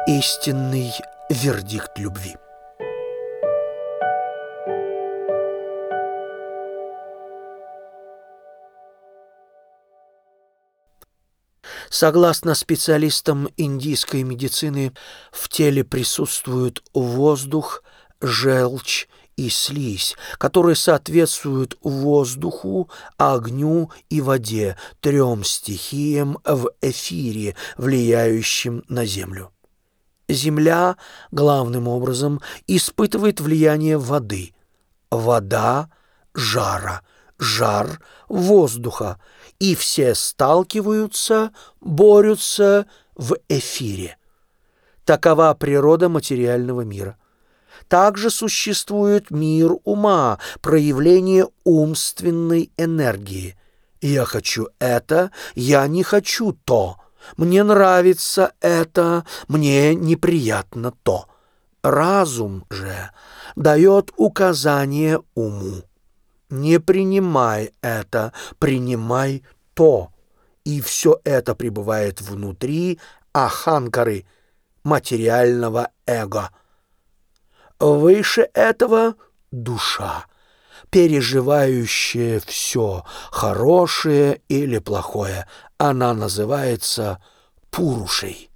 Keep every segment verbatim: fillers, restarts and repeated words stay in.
Истинный вердикт любви. Согласно специалистам индийской медицины, в теле присутствуют воздух, желчь и слизь, которые соответствуют воздуху, огню и воде, трем стихиям в эфире, влияющим на Землю. Земля, главным образом, испытывает влияние воды, вода – жара, жар – воздуха, и все сталкиваются, борются в эфире. Такова природа материального мира. Также существует мир ума, проявление умственной энергии. Я хочу это, я не хочу то. Мне нравится это, мне неприятно то. Разум же дает указание уму. Не принимай это, принимай то. И все это пребывает внутри аханкары, материального эго. Выше этого — душа, переживающая все, хорошее или плохое. Она называется Пурушей.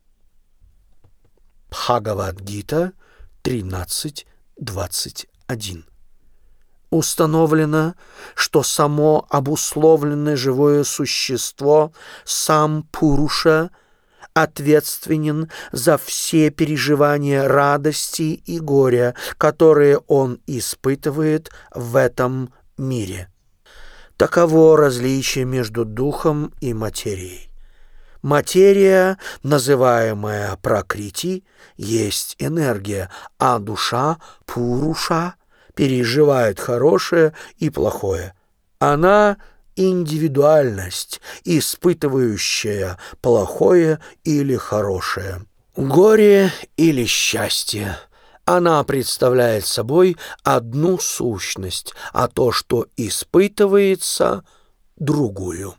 Бхагавад-гита тринадцать двадцать один. Установлено, что само обусловленное живое существо, сам Пуруша, ответственен за все переживания радости и горя, которые он испытывает в этом мире. Таково различие между духом и материей. Материя, называемая пракрити, есть энергия, а душа, Пуруша, переживает хорошее и плохое. Она — индивидуальность, испытывающая плохое или хорошее, горе или счастье. Она представляет собой одну сущность, а то, что испытывается, — другую.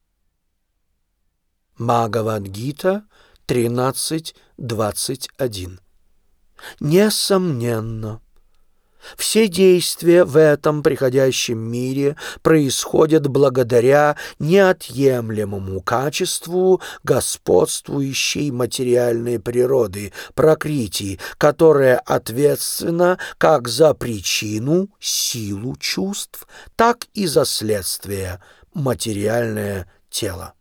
Бхагавад-гита тринадцать двадцать один. Несомненно, все действия в этом приходящем мире происходят благодаря неотъемлемому качеству господствующей материальной природы, пракрити, которая ответственна как за причину, силу чувств, так и за следствие, материальное тело.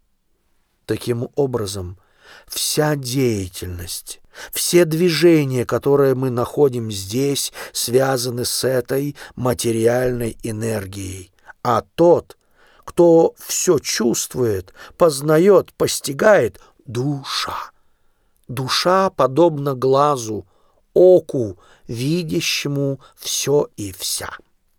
Таким образом, вся деятельность, все движения, которые мы находим здесь, связаны с этой материальной энергией. А тот, кто все чувствует, познает, постигает — душа. Душа подобна глазу, оку, видящему все и вся.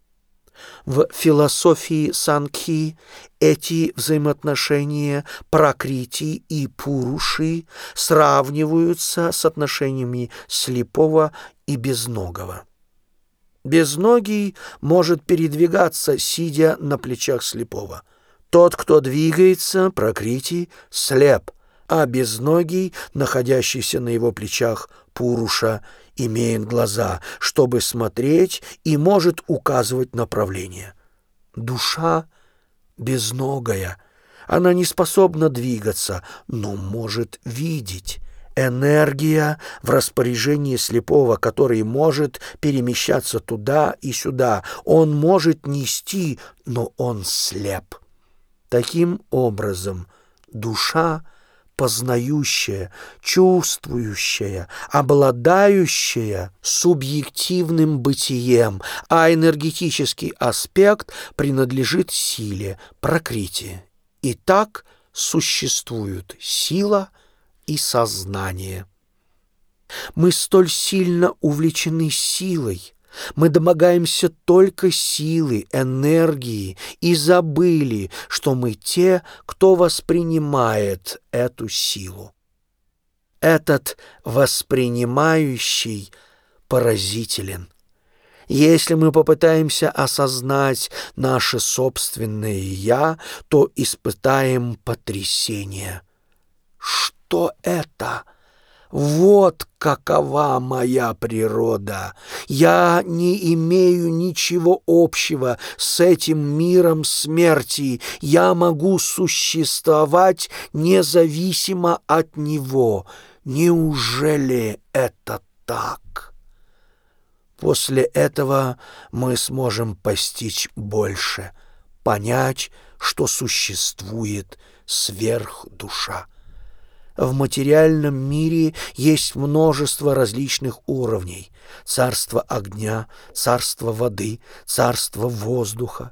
В философии Санкхи эти взаимоотношения пракрити и пуруши сравниваются с отношениями слепого и безногого. Безногий может передвигаться, сидя на плечах слепого. Тот, кто двигается, пракрити, слеп, а безногий, находящийся на его плечах, Пуруша, имеет глаза, чтобы смотреть, и может указывать направление. Душа безногая, она не способна двигаться, но может видеть. Энергия в распоряжении слепого, который может перемещаться туда и сюда. Он может нести, но он слеп. Таким образом, душа познающая, чувствующая, обладающая субъективным бытием, а энергетический аспект принадлежит силе, пракрити. И так существуют сила и сознание. Мы столь сильно увлечены силой, мы домогаемся только силы, энергии и забыли, что мы те, кто воспринимает эту силу. Этот воспринимающий поразителен. Если мы попытаемся осознать наше собственное «я», то испытаем потрясение. Что это? Вот какова моя природа. Я не имею ничего общего с этим миром смерти. Я могу существовать независимо от него. Неужели это так? После этого мы сможем постичь больше, понять, что существует сверхдуша. В материальном мире есть множество различных уровней: царство огня, царство воды, царство воздуха.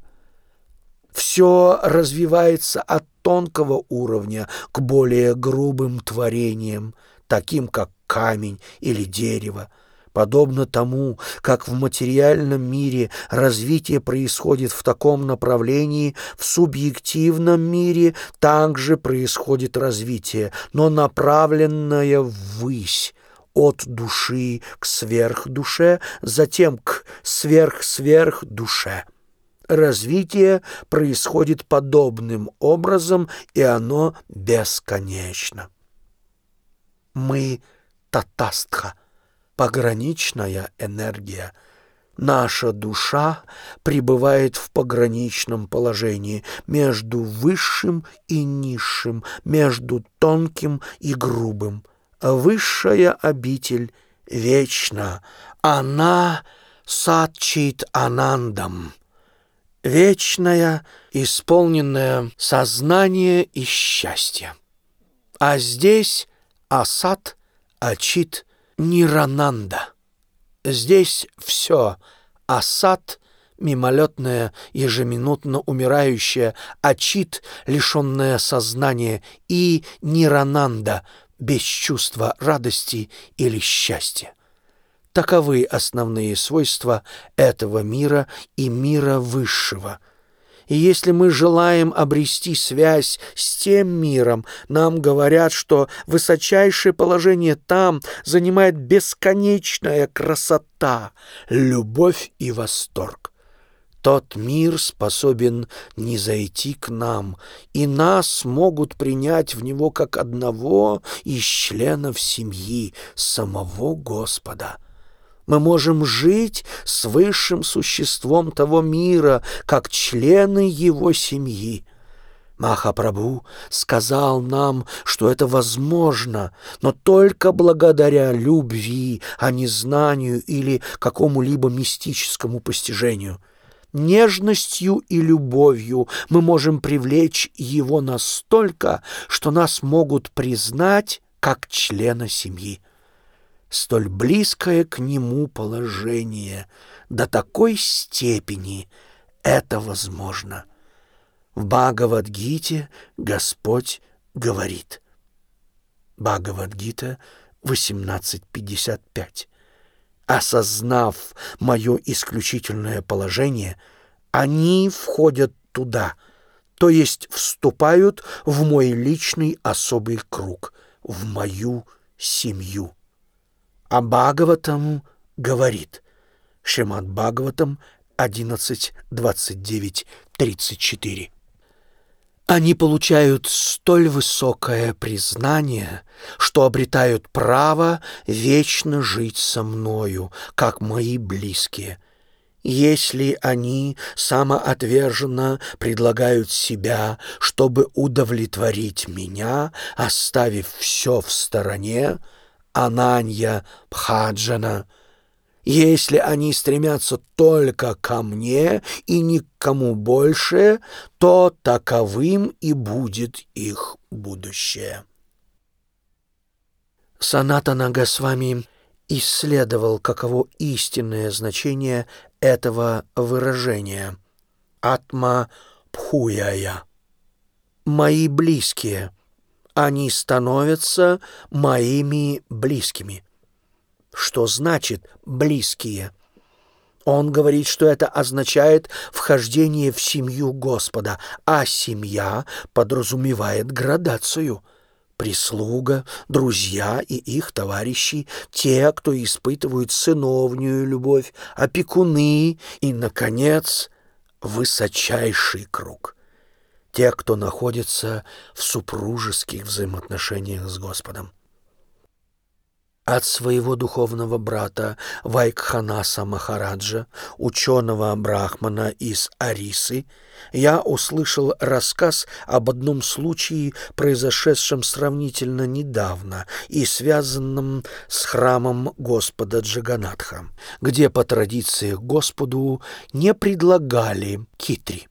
Все развивается от тонкого уровня к более грубым творениям, таким как камень или дерево. Подобно тому, как в материальном мире развитие происходит в таком направлении, в субъективном мире также происходит развитие, но направленное ввысь, от души к сверхдуше, затем к сверх-сверхдуше. Развитие происходит подобным образом, и оно бесконечно. Мы татастха, пограничная энергия. Наша душа пребывает в пограничном положении между высшим и низшим, между тонким и грубым. Высшая обитель вечна, она сатчит анандам, вечная, исполненная сознание и счастья. А здесь асат, ачит, Нирананда. Здесь все — асат, мимолетное, ежеминутно умирающее, ачит, лишенное сознания, и нирананда, без чувства радости или счастья. Таковы основные свойства этого мира и мира высшего. И если мы желаем обрести связь с тем миром, нам говорят, что высочайшее положение там занимает бесконечная красота, любовь и восторг. Тот мир способен низойти к нам, и нас могут принять в него как одного из членов семьи самого Господа. Мы можем жить с высшим существом того мира, как члены его семьи. Махапрабху сказал нам, что это возможно, но только благодаря любви, а не знанию или какому-либо мистическому постижению. Нежностью и любовью мы можем привлечь его настолько, что нас могут признать как члена семьи. Столь близкое к нему положение, до такой степени это возможно. В Бхагавад-гите Господь говорит. Бхагавад-гита восемнадцать пятьдесят пять. Осознав мое исключительное положение, они входят туда, то есть вступают в мой личный особый круг, в мою семью. А Бхагаватам говорит, Шримад Бхагаватам одиннадцать двадцать девять тридцать четыре. Они получают столь высокое признание, что обретают право вечно жить со мною, как мои близкие. Если они самоотверженно предлагают себя, чтобы удовлетворить меня, оставив все в стороне, Ананья Бхаджана, если они стремятся только ко мне и ни к кому больше, то таковым и будет их будущее. Санатана Госвами исследовал, каково истинное значение этого выражения «Атма Пхуяя». «Мои близкие». Они становятся моими близкими. Что значит «близкие»? Он говорит, что это означает вхождение в семью Господа, а семья подразумевает градацию. Прислуга, друзья и их товарищи, те, кто испытывают сыновнюю любовь, опекуны и, наконец, высочайший круг. Те, кто находится в супружеских взаимоотношениях с Господом. От своего духовного брата Вайкханаса Махараджа, ученого брахмана из Арисы, я услышал рассказ об одном случае, произошедшем сравнительно недавно и связанном с храмом Господа Джаганатха, где по традиции Господу не предлагали китри.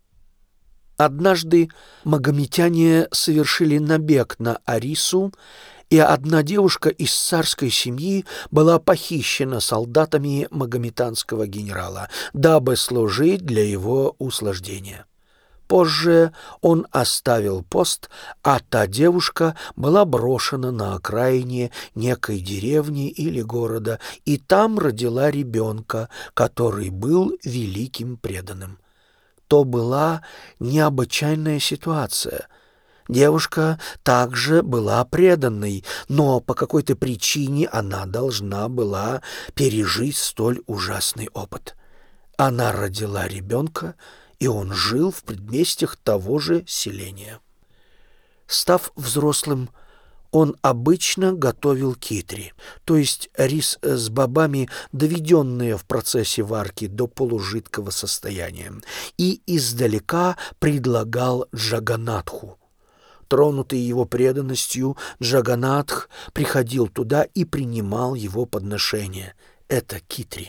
Однажды магометяне совершили набег на Арису, и одна девушка из царской семьи была похищена солдатами магометанского генерала, дабы служить для его услаждения. Позже он оставил пост, а та девушка была брошена на окраине некой деревни или города, и там родила ребенка, который был великим преданным. То была необычайная ситуация. Девушка также была преданной, но по какой-то причине она должна была пережить столь ужасный опыт. Она родила ребенка, и он жил в предместьях того же селения. Став взрослым, он обычно готовил китри, то есть рис с бобами, доведенные в процессе варки до полужидкого состояния, и издалека предлагал Джаганатху. Тронутый его преданностью, Джаганатх приходил туда и принимал его подношение. Это китри.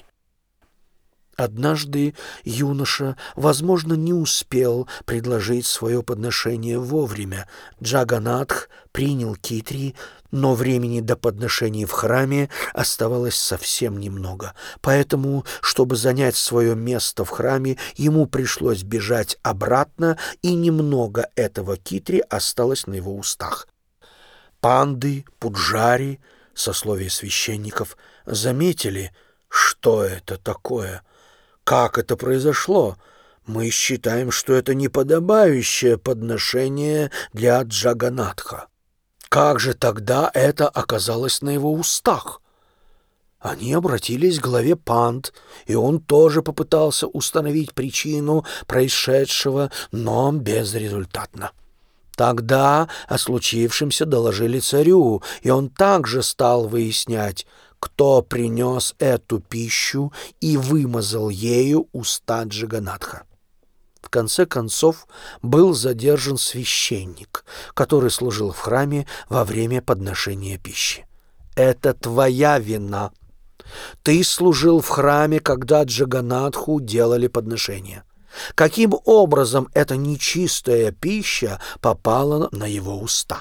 Однажды юноша, возможно, не успел предложить свое подношение вовремя. Джаганатх принял китри, но времени до подношений в храме оставалось совсем немного. Поэтому, чтобы занять свое место в храме, ему пришлось бежать обратно, и немного этого китри осталось на его устах. Панды, пуджари, сословие священников, заметили, что это такое. Как это произошло? Мы считаем, что это неподобающее подношение для Джаганатха. Как же тогда это оказалось на его устах? Они обратились к главе панд, и он тоже попытался установить причину происшедшего, но безрезультатно. Тогда о случившемся доложили царю, и он также стал выяснять, кто принес эту пищу и вымазал ею уста Джаганатха. В конце концов был задержан священник, который служил в храме во время подношения пищи. «Это твоя вина. Ты служил в храме, когда Джаганатху делали подношение. Каким образом эта нечистая пища попала на его уста?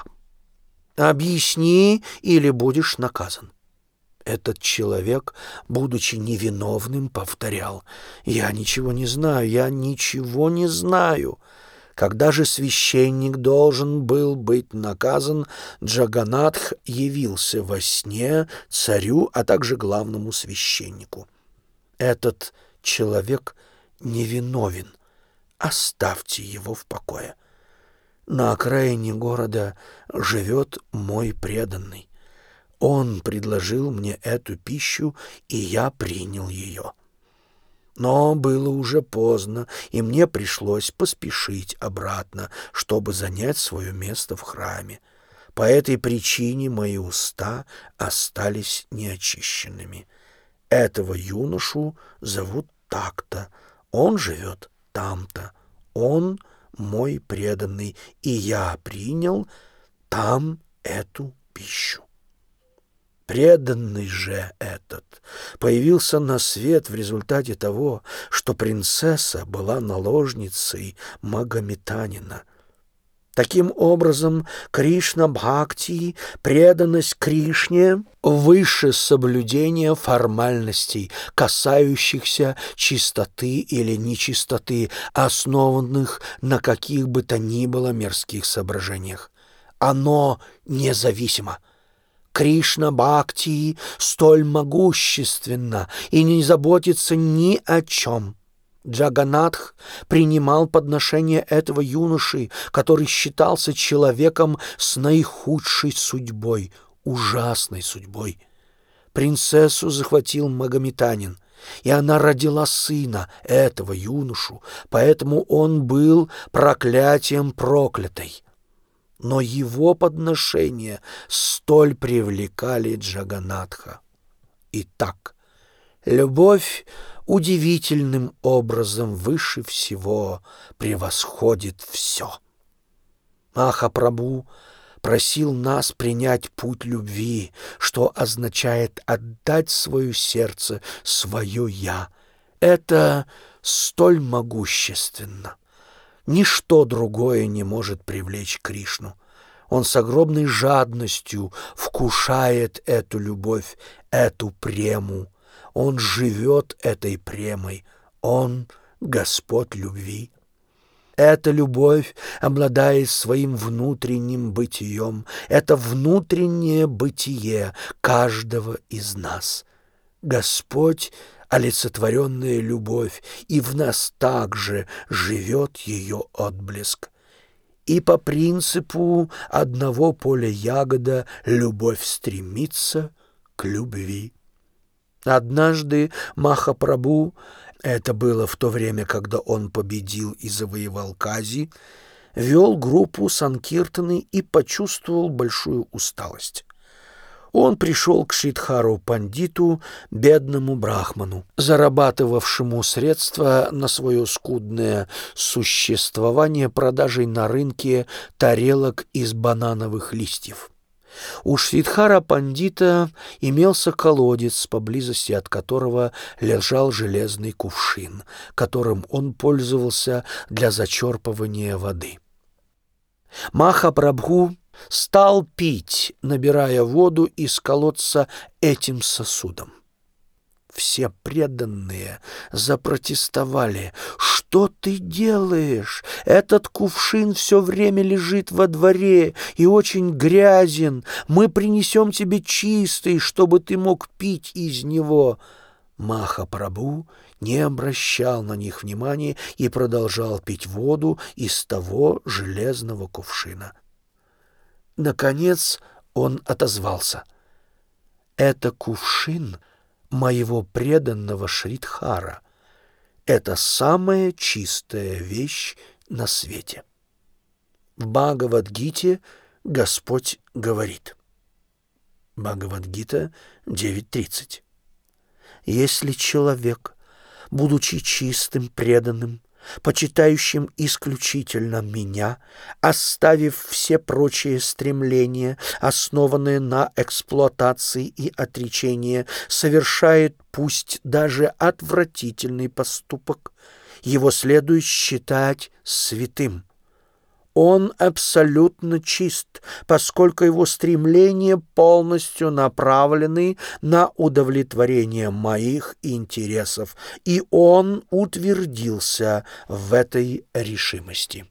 Объясни, или будешь наказан». Этот человек, будучи невиновным, повторял: «Я ничего не знаю, я ничего не знаю». Когда же священник должен был быть наказан, Джаганатх явился во сне царю, а также главному священнику. «Этот человек невиновен. Оставьте его в покое. На окраине города живет мой преданный. Он предложил мне эту пищу, и я принял ее. Но было уже поздно, и мне пришлось поспешить обратно, чтобы занять свое место в храме. По этой причине мои уста остались неочищенными. Этого юношу зовут так-то, он живет там-то, он мой преданный, и я принял там эту пищу». Преданный же этот появился на свет в результате того, что принцесса была наложницей магометанина. Таким образом, Кришна-бхакти, преданность Кришне, выше соблюдения формальностей, касающихся чистоты или нечистоты, основанных на каких бы то ни было мирских соображениях. Оно независимо. Кришна-бхакти столь могущественно и не заботится ни о чем. Джаганатх принимал подношение этого юноши, который считался человеком с наихудшей судьбой, ужасной судьбой. Принцессу захватил магометанин, и она родила сына, этого юношу, поэтому он был проклятием проклятой. но его подношения столь привлекали Джаганатха. Итак, любовь удивительным образом выше всего превосходит все. Махапрабху просил нас принять путь любви, что означает отдать свое сердце, свое «я». Это столь могущественно. Ничто другое не может привлечь Кришну. Он с огромной жадностью вкушает эту любовь, эту прему. Он живет этой премой. Он — Господь любви. Эта любовь обладает своим внутренним бытием. Это внутреннее бытие каждого из нас. Господь — олицетворенная любовь, и в нас также живет ее отблеск. И по принципу одного поля ягода любовь стремится к любви. Однажды Махапрабху, это было в то время, когда он победил и завоевал Кази, вел группу санкиртаны и почувствовал большую усталость. Он пришел к Шридхару Пандиту, бедному брахману, зарабатывавшему средства на свое скудное существование продажей на рынке тарелок из банановых листьев. У Шридхара Пандита имелся колодец, поблизости от которого лежал железный кувшин, которым он пользовался для зачерпывания воды. Махапрабху стал пить, набирая воду из колодца этим сосудом. Все преданные запротестовали. «Что ты делаешь? Этот кувшин все время лежит во дворе и очень грязен. Мы принесем тебе чистый, чтобы ты мог пить из него». Махапрабху не обращал на них внимания и продолжал пить воду из того железного кувшина. Наконец он отозвался. «Это кувшин моего преданного Шридхара. Это самая чистая вещь на свете». В Бхагавад-гите Господь говорит. Бхагавад-гита девять тридцать. «Если человек, будучи чистым, преданным, почитающим исключительно меня, оставив все прочие стремления, основанные на эксплуатации и отречении, совершает пусть даже отвратительный поступок, его следует считать святым. Он абсолютно чист, поскольку его стремления полностью направлены на удовлетворение моих интересов, и он утвердился в этой решимости.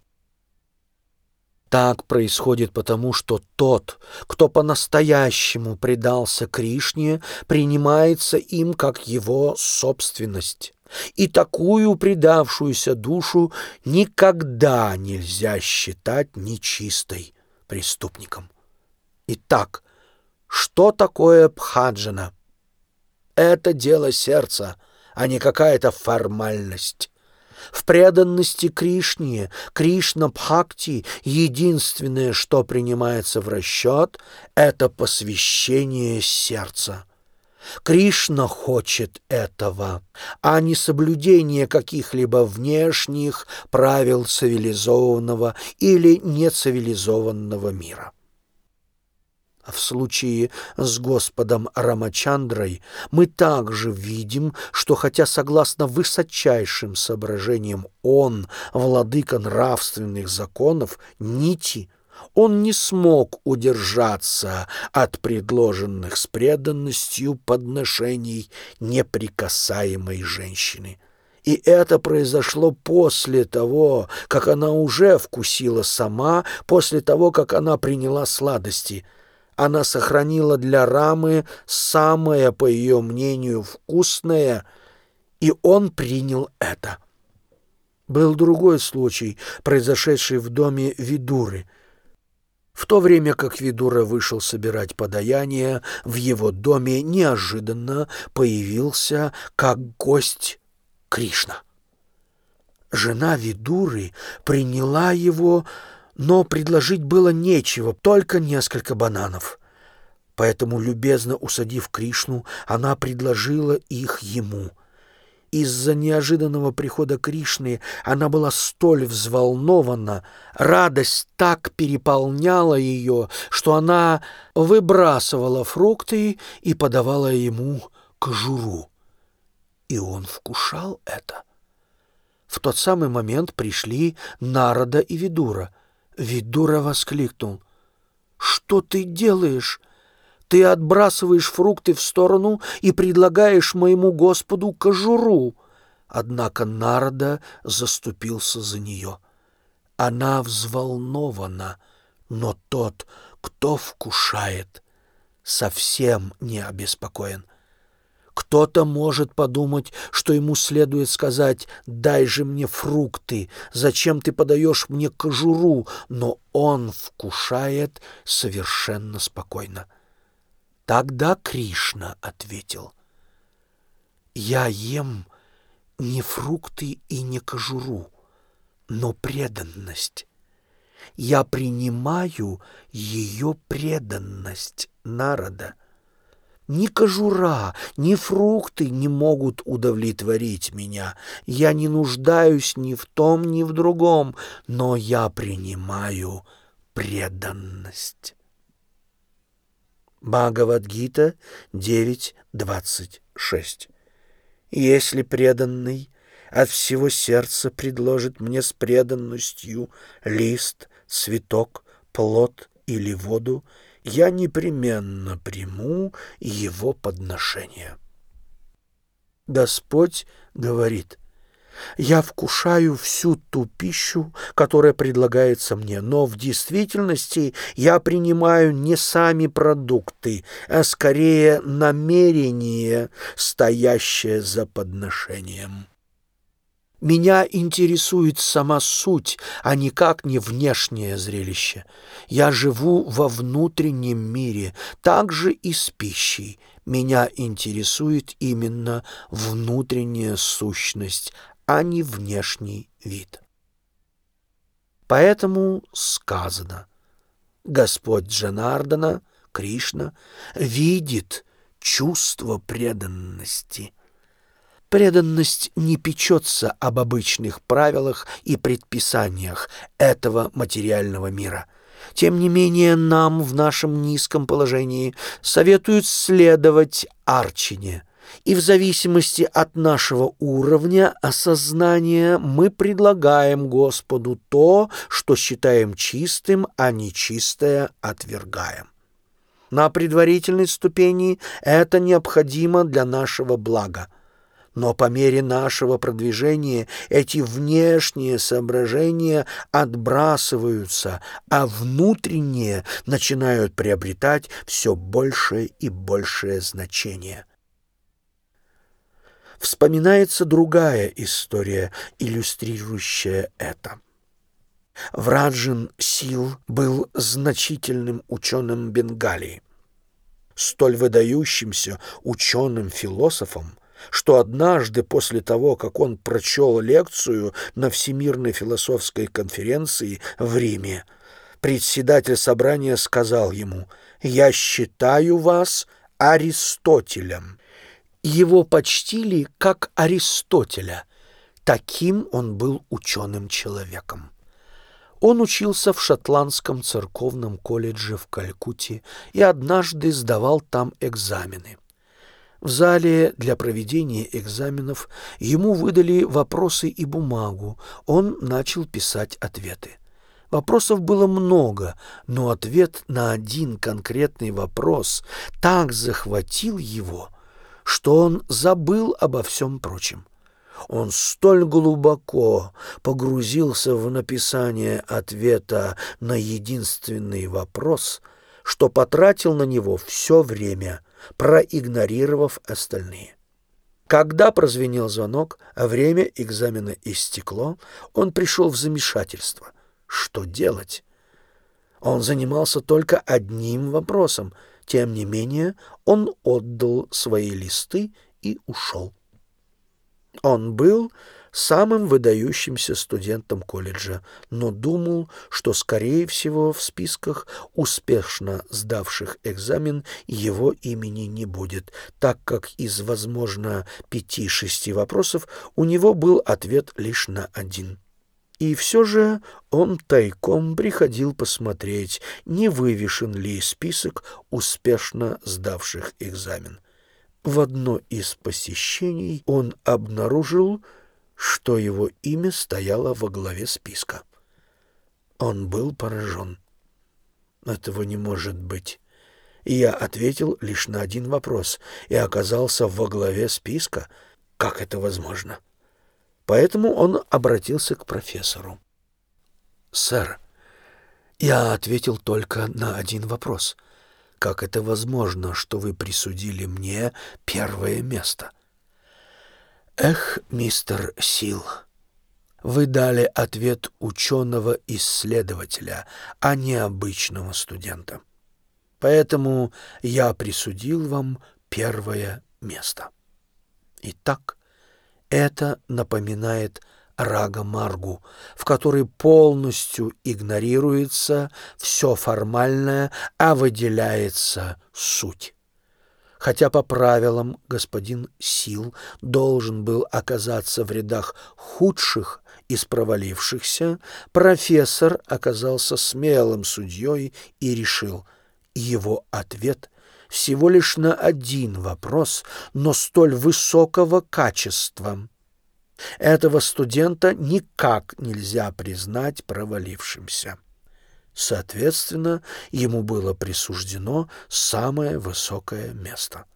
Так происходит потому, что тот, кто по-настоящему предался Кришне, принимается им как его собственность. И такую предавшуюся душу никогда нельзя считать нечистой, преступником. Итак, что такое бхаджана? Это дело сердца, а не какая-то формальность. В преданности Кришне, Кришна-бхакти, единственное, что принимается в расчет, это посвящение сердца. Кришна хочет этого, а не соблюдение каких-либо внешних правил цивилизованного или нецивилизованного мира. В случае с Господом Рамачандрой мы также видим, что хотя согласно высочайшим соображениям он, владыка нравственных законов, нити, он не смог удержаться от предложенных с преданностью подношений неприкасаемой женщины. И это произошло после того, как она уже вкусила сама, после того, как она приняла сладости. Она сохранила для Рамы самое, по ее мнению, вкусное, и он принял это. Был другой случай, произошедший в доме Видуры. В то время как Видура вышел собирать подаяние, в его доме неожиданно появился как гость Кришна. Жена Видуры приняла его, Но предложить было нечего, только несколько бананов. Поэтому, любезно усадив Кришну, она предложила их ему. Из-за неожиданного прихода Кришны она была столь взволнована, радость так переполняла ее, что она выбрасывала фрукты и подавала ему кожуру. И он вкушал это. В тот самый момент пришли Нарада и Видура. Видура воскликнул: «Что ты делаешь? Ты отбрасываешь фрукты в сторону и предлагаешь моему Господу кожуру». Однако Нарада заступился за нее. Она взволнована, но тот, кто вкушает, совсем не обеспокоен. Кто-то может подумать, что ему следует сказать: «Дай же мне фрукты, зачем ты подаешь мне кожуру?» Но он вкушает совершенно спокойно. Тогда Кришна ответил: «Я ем не фрукты и не кожуру, но преданность. Я принимаю ее преданность, Нарада. Ни кожура, ни фрукты не могут удовлетворить меня. Я не нуждаюсь ни в том, ни в другом, но я принимаю преданность». Бхагавад-гита девять двадцать шесть. «Если преданный от всего сердца предложит мне с преданностью лист, цветок, плод или воду, я непременно приму его подношение». Господь говорит: «Я вкушаю всю ту пищу, которая предлагается мне, но в действительности я принимаю не сами продукты, а скорее намерение, стоящее за подношением. Меня интересует сама суть, а никак не внешнее зрелище. Я живу во внутреннем мире, так же и с пищей. Меня интересует именно внутренняя сущность, а не внешний вид». Поэтому сказано: Господь Джанардана, Кришна, видит чувство преданности. Преданность не печется об обычных правилах и предписаниях этого материального мира. Тем не менее, нам в нашем низком положении советуют следовать арчине, и в зависимости от нашего уровня осознания мы предлагаем Господу то, что считаем чистым, а нечистое отвергаем. На предварительной ступени это необходимо для нашего блага. Но по мере нашего продвижения эти внешние соображения отбрасываются, а внутренние начинают приобретать все большее и большее значение. Вспоминается другая история, иллюстрирующая это. Враджин Сил был значительным ученым Бенгалии, столь выдающимся ученым-философом, что однажды после того, как он прочел лекцию на Всемирной философской конференции в Риме, председатель собрания сказал ему: «Я считаю вас Аристотелем». Его почтили как Аристотеля. Таким он был ученым человеком. Он учился в шотландском церковном колледже в Калькутте и однажды сдавал там экзамены. В зале для проведения экзаменов ему выдали вопросы и бумагу. Он начал писать ответы. Вопросов было много, но ответ на один конкретный вопрос так захватил его, что он забыл обо всем прочем. Он столь глубоко погрузился в написание ответа на единственный вопрос, что потратил на него все время, проигнорировав остальные. Когда прозвенел звонок, а время экзамена истекло, он пришел в замешательство. Что делать? Он занимался только одним вопросом. Тем не менее, он отдал свои листы и ушел. Он был самым выдающимся студентом колледжа, но думал, что, скорее всего, в списках успешно сдавших экзамен его имени не будет, так как из, возможно, пяти-шести вопросов у него был ответ лишь на один. И все же он тайком приходил посмотреть, не вывешен ли список успешно сдавших экзамен. В одно из посещений он обнаружил, что его имя стояло во главе списка. Он был поражен. Этого не может быть. И я ответил лишь на один вопрос и оказался во главе списка. Как это возможно? Поэтому он обратился к профессору. «Сэр, я ответил только на один вопрос. Как это возможно, что вы присудили мне первое место?» «Эх, мистер Сил, вы дали ответ ученого-исследователя, а не обычного студента. Поэтому я присудил вам первое место. Итак, это напоминает Рага-Маргу, в которой полностью игнорируется все формальное, а выделяется суть. Хотя по правилам господин Сил должен был оказаться в рядах худших из провалившихся, профессор оказался смелым судьей и решил: его ответ всего лишь на один вопрос, но столь высокого качества. Этого студента никак нельзя признать провалившимся. Соответственно, ему было присуждено самое высокое место.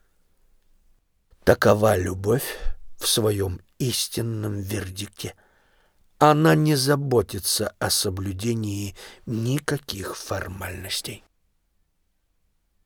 Такова любовь в своем истинном вердикте. Она не заботится о соблюдении никаких формальностей.